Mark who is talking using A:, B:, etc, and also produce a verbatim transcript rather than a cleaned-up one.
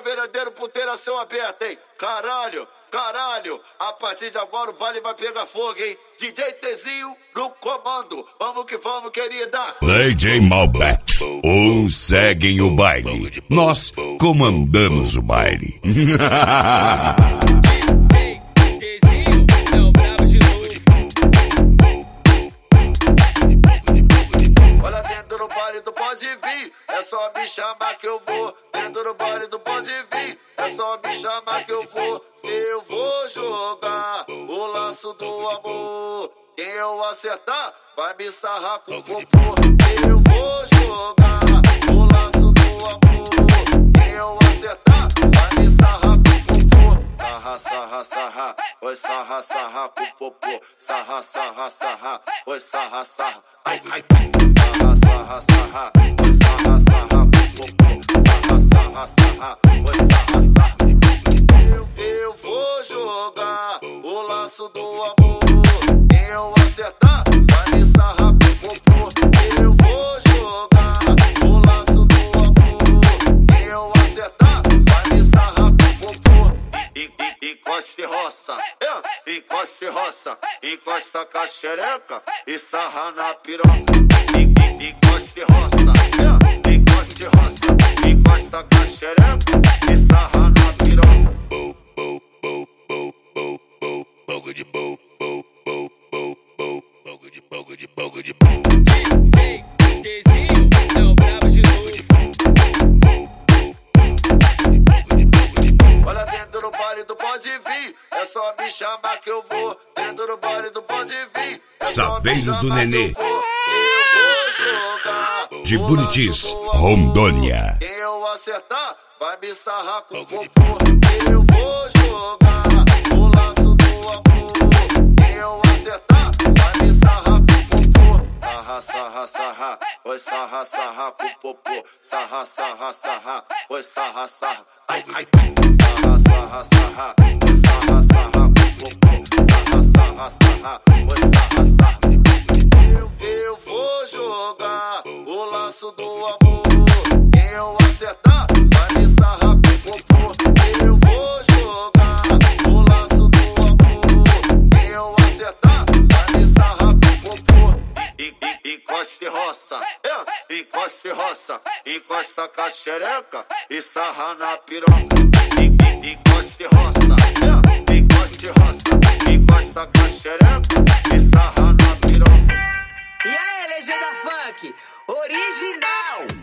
A: o verdadeiro puteiração aberta, hein? Caralho, caralho, a partir de agora o baile vai pegar fogo, hein? D J Tzinho no comando, vamos que vamos, querida.
B: D J Malbec, uns seguem o baile, nós comandamos o baile.
A: Olha, dentro do baile do pode vir, é só me chamar que eu vou. Dentro do baile do pode vir, é só me chamar que eu vou. Eu vou jogar o laço do amor. Quem eu acertar, vai me sarrar com o popô. Eu vou jogar o laço do amor. Quem eu acertar, vai me sarrar com o popô. Sarra, sarra, sarra, oi sarra, sarra com o popô. Sarra, sarra, sarra, oi sarra, sarra. Ai, ai, sarra, sarra, sarra, oi sarra, sarra com o popô. Sarra, sarra, sarra, oi sarra, sarra. Eu, eu vou jogar o laço do amor. Quem eu acertar, vai me sarrar pro popô. Eu vou jogar o laço do amor. Quem eu acertar, vai me sarrar pro popô. E, e, encosta e roça, é, encosta e roça. Encosta com a xereca e sarra na piroca. E, e, encosta e roça, é, encosta e roça. Encosta com a xereca e sarra na piroca. Bow, bow, bow, bow, bow, bow, bow de bow, bow, bow, bow, bow, bow de bow de bow de bow.
C: D J Tzinho é o brabo de novo.
A: Olha, dentro do baile do pode vir, é só me chamar que eu vou. Dentro do baile do pode vir, é só me
B: Saveiro
A: chamar
B: do Nenê,
A: que eu vou. Eu vou jogar
B: de
A: o
B: Buritis,
A: laço do amor.
B: Rondônia.
A: Quem eu acertar, vai me sarrar com o popô. Eu vou jogar o laço do amor. Quem eu acertar, vai me sarrar com o popô. Sarra, sarra, sarra, oi sarra, sarra com o popô. Sarra, sarra, sarra, oi sarra, sarra. Ai, ai, sarra, sarra, sarra, oi sarra, sarra com o popô. Sarra, sarra, sarra, oi sarra, sarra. Eu, eu vou jogar o laço do amor. Quem eu acertar, vai me sarrar pro popô. Eu vou jogar o laço do amor. Quem eu acertar, vai me sarrar pro popô. E, e, encosta e roça, é, encosta e roça. Encosta com a xereca e sarra na piroca. E, e, encosta e roça, é, encosta e roça. Encosta com a xereca e sarra na piroca.
C: E aí, legenda funk, original.